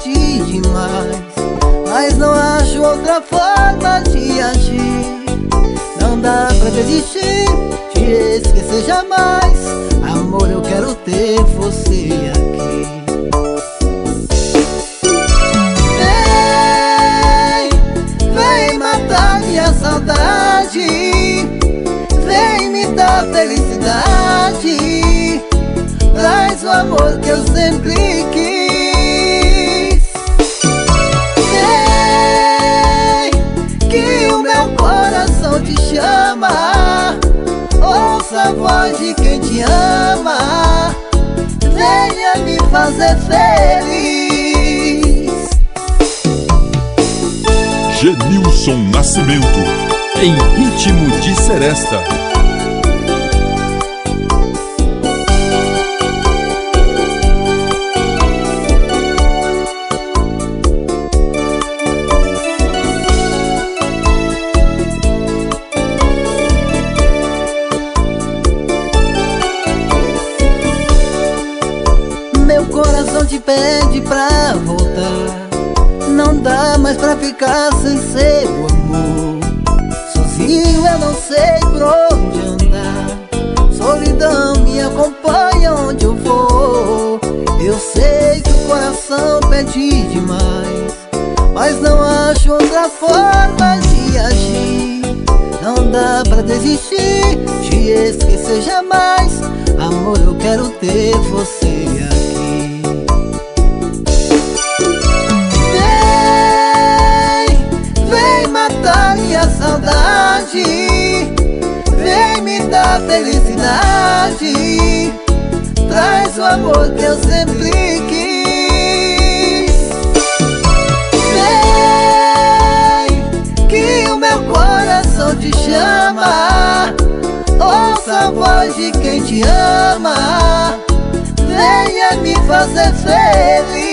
pede demais, mas não acho outra forma de agir. Não dá pra desistir, te esquecer jamais. Amor, eu quero ter você aqui. Vem matar minha saudade, vem me dar felicidade, traz o amor que eu sempre quis. Vem, que o meu coração te chama, ouça a voz de quem te ama, venha me fazer feliz. Genilson Nascimento, em Ritmo de Seresta. Meu coração te pede pra voltar, não dá mais pra ficar sem seu amor. Sozinho eu não sei por onde andar, solidão me acompanha onde eu vou. Eu sei que o coração pede demais, mas não acho outra forma de agir. Não dá pra desistir, te esquecer jamais. Amor, eu quero ter você aqui. Vem matar minha saudade, vem me dar felicidade, traz o amor que eu sempre quis. Vem, que o meu coração te chama, ouça a voz de quem te ama, venha me fazer feliz.